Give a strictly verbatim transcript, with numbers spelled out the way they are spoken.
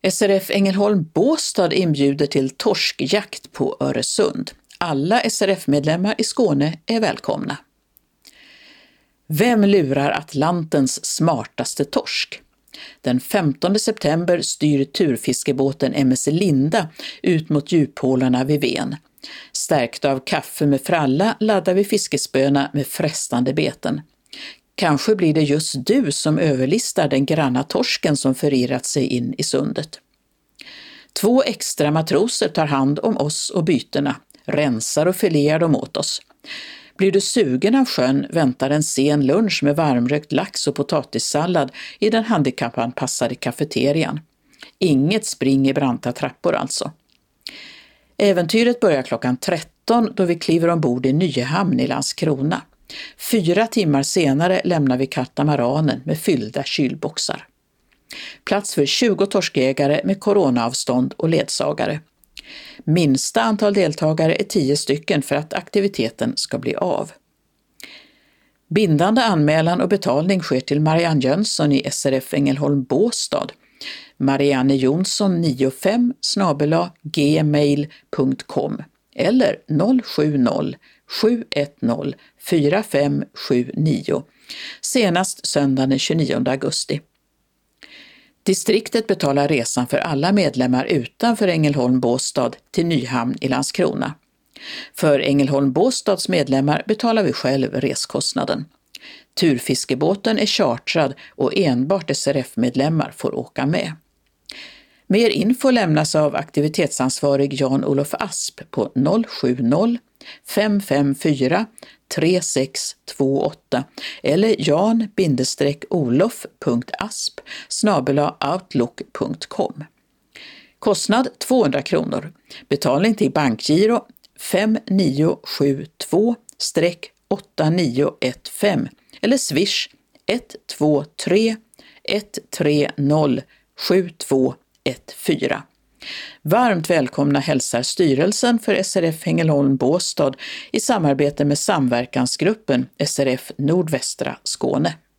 S R F Ängelholm Båstad inbjuder till torskjakt på Öresund. Alla S R F-medlemmar i Skåne är välkomna. Vem lurar Atlantens smartaste torsk? Den femtonde september styr turfiskebåten M S Linda ut mot djuphålorna vid Ven. Stärkt av kaffe med fralla laddar vi fiskespöna med frestande beten. Kanske blir det just du som överlistar den granna torsken som förirrat sig in i sundet. Två extra matroser tar hand om oss och bytena, rensar och filear dem åt oss. Blir du sugen av sjön väntar en sen lunch med varmrökt lax och potatissallad i den handikappanpassade kafeterian. Inget spring i branta trappor alltså. Äventyret börjar klockan tretton då vi kliver ombord i Nyhamn i Landskrona. Fyra timmar senare lämnar vi katamaranen med fyllda kylboxar. Plats för tjugo torskjägare med coronaavstånd och ledsagare. Minsta antal deltagare är tio stycken för att aktiviteten ska bli av. Bindande anmälan och betalning sker till Marianne Jönsson i S R F Ängelholm Båstad. Marianne Jonsson nittiofem snabel-a gmail punkt com eller noll sju noll sju ett noll fyra fem sju nio senast söndagen den tjugonionde augusti. Distriktet betalar resan för alla medlemmar utanför Ängelholm Båstad till Nyhamn i Landskrona. För Ängelholm Båstads medlemmar betalar vi själv reskostnaden. Turfiskebåten är chartrad och enbart S R F-medlemmar får åka med. Mer info lämnas av aktivitetsansvarig Jan-Olof Asp på noll sju noll fem fem fyra tre sex två åtta eller jan olof punkt asp snabel-a outlook punkt com. Kostnad tvåhundra kronor. Betalning till bankgiro fem nio sju två åtta nio ett fem eller swish ett två tre ett tre noll sju två ett fyra. Varmt välkomna hälsar styrelsen för S R F Ängelholm Båstad i samarbete med samverkansgruppen S R F Nordvästra Skåne.